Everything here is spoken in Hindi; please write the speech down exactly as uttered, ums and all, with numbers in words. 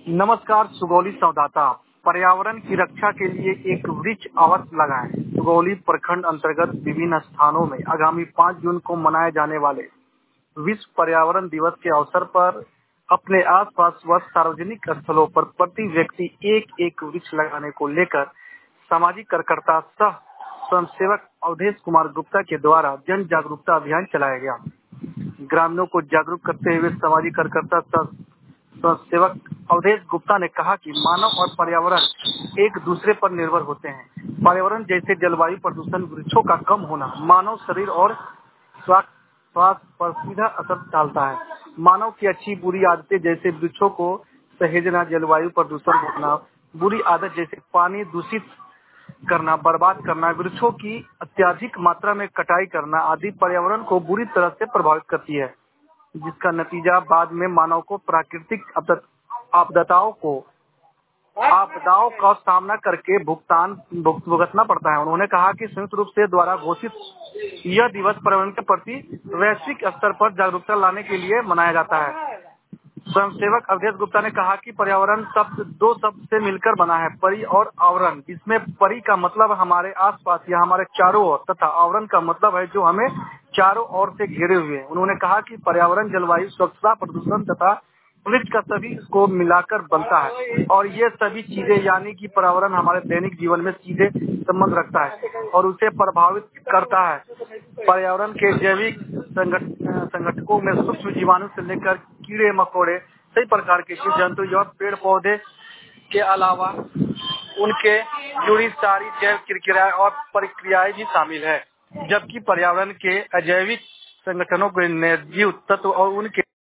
नमस्कार। सुगौली संवाददाता। पर्यावरण की रक्षा के लिए एक वृक्ष अवश्य लगाएं। सुगौली प्रखंड अंतर्गत विभिन्न स्थानों में आगामी पाँच जून को मनाए जाने वाले विश्व पर्यावरण दिवस के अवसर पर अपने आसपास व सार्वजनिक स्थलों पर प्रति व्यक्ति एक एक वृक्ष लगाने को लेकर सामाजिक कार्यकर्ता सह स्वयंसेवक अवधेश कुमार गुप्ता के द्वारा जन जागरूकता अभियान चलाया गया। ग्रामीणों को जागरूक करते हुए सामाजिक कार्यकर्ता सह स्वयंसेवक अवधेश गुप्ता ने कहा कि मानव और पर्यावरण एक दूसरे पर निर्भर होते हैं। पर्यावरण जैसे जलवायु प्रदूषण, वृक्षों का कम होना मानव शरीर और स्वास्थ्य पर सीधा असर डालता है। मानव की अच्छी बुरी आदतें जैसे वृक्षों को सहेजना, जलवायु प्रदूषण रोकना, बुरी आदत जैसे पानी दूषित करना, बर्बाद करना, वृक्षों की अत्यधिक मात्रा में कटाई करना आदि पर्यावरण को बुरी तरह से प्रभावित करती है, जिसका नतीजा बाद में मानव को प्राकृतिक आपदाओं को आपदाओं का सामना करके भुगतान भुगतना पड़ता है। उन्होंने कहा कि संयुक्त रूप से द्वारा घोषित यह दिवस पर्यावरण के प्रति वैश्विक स्तर पर जागरूकता लाने के लिए मनाया जाता है। स्वयंसेवक अवधेश गुप्ता ने कहा कि पर्यावरण शब्द दो शब्द से मिलकर बना है, परि और आवरण। इसमें परि का मतलब हमारे आसपास या हमारे चारों ओर तथा आवरण का मतलब है जो हमें चारों ओर से घेरे हुए हैं। उन्होंने कहा कि पर्यावरण जलवायु, स्वच्छता, प्रदूषण तथा वृक्ष का सभी को मिलाकर बनता है और ये सभी चीजें यानी कि पर्यावरण हमारे दैनिक जीवन में सीधे संबंध रखता है और उसे प्रभावित करता है। पर्यावरण के जैविक संगठकों में सूक्ष्म जीवाणु से लेकर कीड़े मकोड़े, कई प्रकार के जीव जंतु और पेड़ पौधे के अलावा उनके जुड़ी सारी जैव क्रियाएं और प्रक्रियाएं भी शामिल है। जबकि पर्यावरण के अजैविक संगठनों के निर्जीव तत्व और उनके